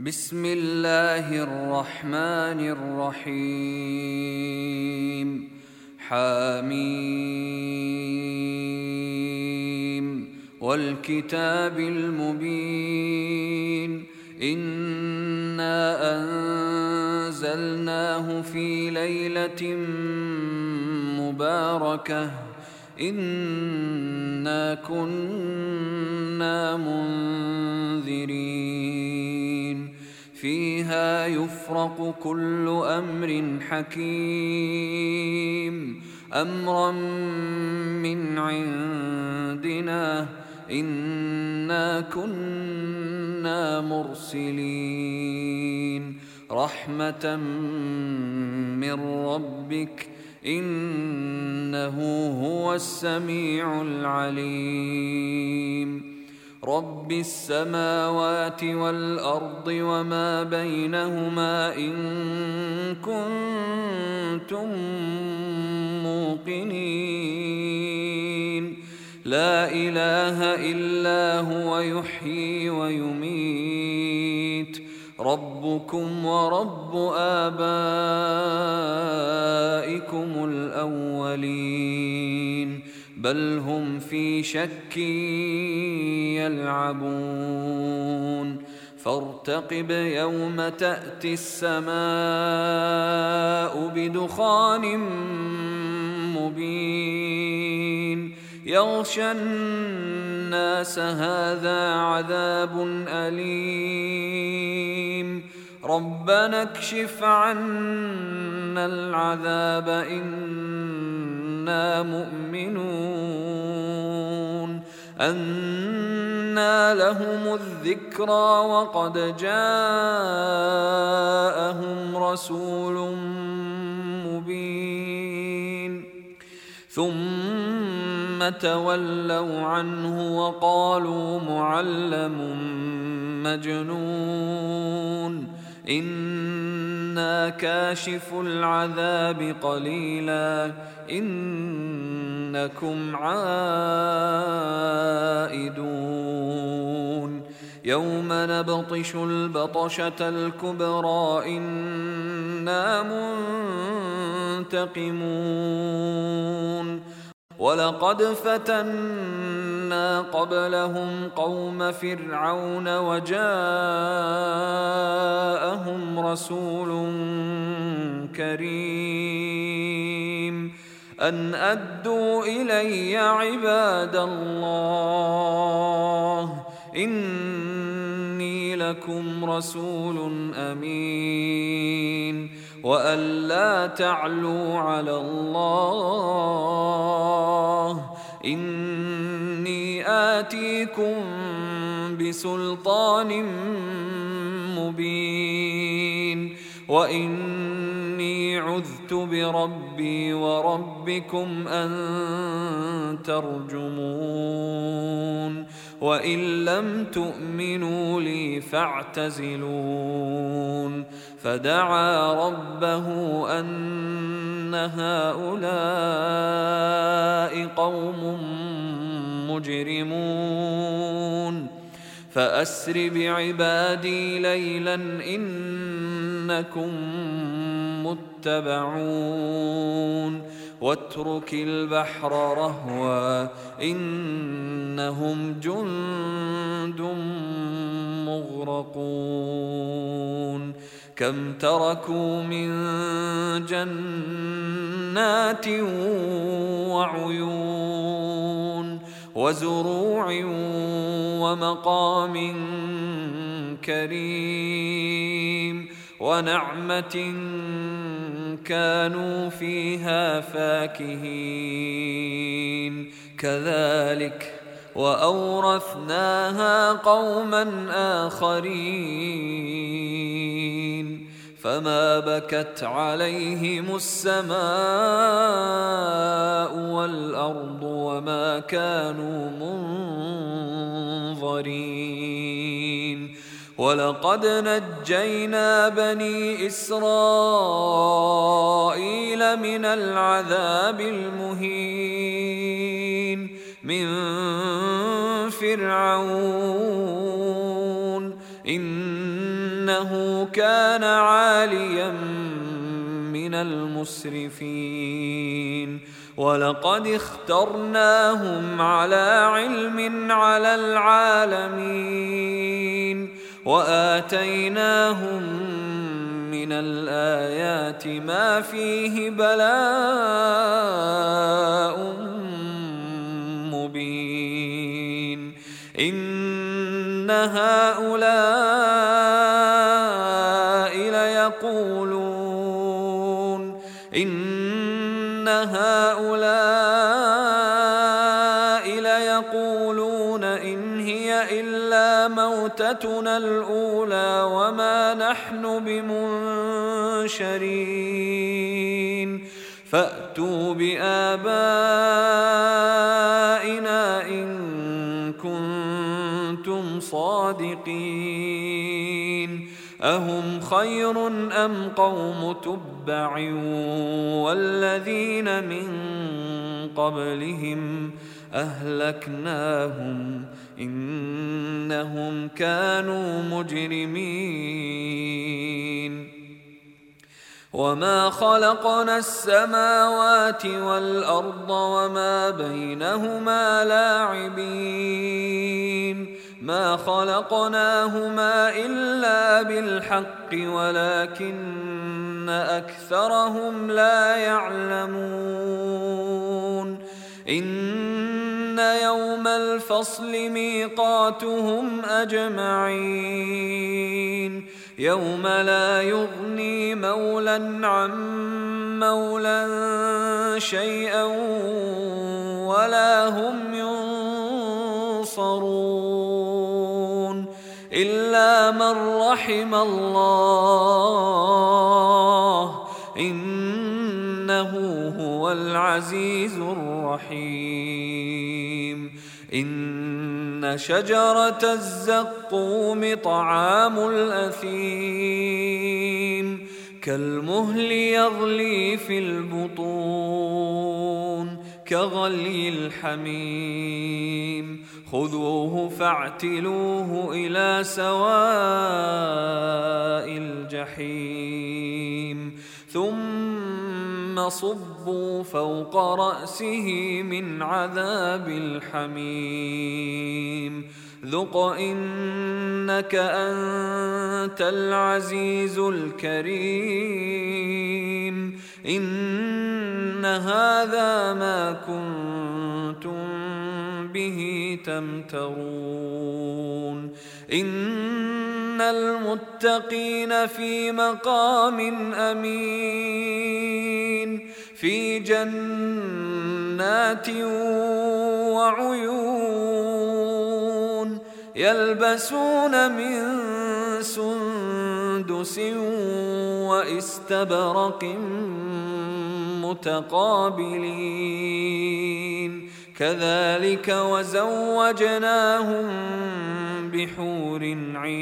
بسم الله الرحمن الرحيم حميم والكتاب المبين إنا أنزلناه في ليلة مباركة إنا كنا منذرين فيها يفرق كل أمر حكيم أمرا من عندنا إنا كنا مرسلين رحمة من ربك إنه هو السميع العليم رب السماوات والأرض وما بينهما إن كنتم موقنين لا إله إلا هو يحيي ويميت ربكم ورب آبائكم الأولين بل هم في شك يلعبون فارتقب يوم تأتي السماء بدخان مبين يغشى الناس هذا عذاب أليم ربنا اكشف عنا العذاب إنا مؤمنون أنى لهم الذكرى وقد جاءهم رسول مبين ثم تولوا عنه وقالوا معلم مجنون إنا كاشف العذاب قليلا إنكم عائدون يوم نبطش البطشة الكبرى إنا منتقمون ولقد فتنا قبلهم قوم فرعون وجاءهم رسول كريم أن أدوا إلي عباد الله إني لكم رسول أمين وأن لا تعلوا على الله إني آتيكم بسلطان مبين وإني عذت بربي وربكم أن ترجمون وإن لم تؤمنوا لي فاعتزلون فدعا ربه أن هؤلاء قوم مجرمون فأسر بعبادي ليلا إنكم متبعون واترك البحر رهوا إنهم جند مغرقون كم تركوا من جنات وعيون وزروع ومقام كريم ونعمة كانوا فيها فاكهين كذلك وأورثناها قوما آخرين فما بكت عليهم السماء والأرض وما كانوا منظرين ولقد نجينا بني إسرائيل من العذاب المهين من فرعون إنه كان عاليا من المسرفين ولقد اخترناهم على علم على العالمين وآتيناهم من الآيات ما فيه بلاء مبين إن هؤلاء ليقولون إن هي إلا موتتنا الأولى وما نحن بمنشرين فأتوا بآبائنا إن كنتم صادقين أهم خير أم قوم تبع والذين من قبلهم أهلكناهم إنهم كانوا مجرمين وما خلقنا السماوات والأرض وما بينهما لاعبين ما خلقناهما إلا بالحق ولكن أكثرهم لا يعلمون إن يوم الفصل ميقاتهم أجمعين يوم لا يغني مولى عن مولى شيئا ولا هم ينصرون إلا من رحم الله إنه هو العزيز الرحيم إن شجرة الزقوم طعام الأثيم كالمهل يغلي في البطون كغلي الحميم خذوه فاعتلوه إلى سواء الجحيم ثم صبوا فوق رأسه من عذاب الحميم ذق إنك أنت العزيز الكريم إن هذا ما كنتم به تمترون إن المتقين في مقام أمين في جنات وعيون يلبسون من سندس واستبرق متقابلين كذلك وزوجناهم بحور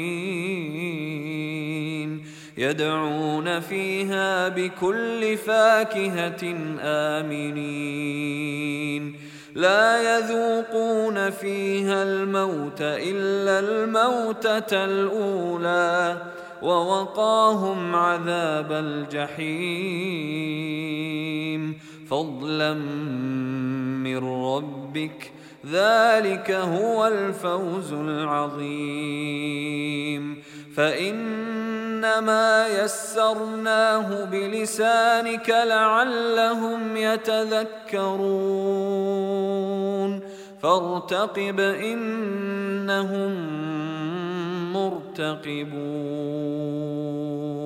عين يدعون فيها بكل فاكهة آمنين لا يذوقون فيها الموت إلا الموتة الأولى ووقاهم عذاب الجحيم فضلا من ربك ذلك هو الفوز العظيم فإنما يسرناه بلسانك لعلهم يتذكرون فارتقب إنهم مرتقبون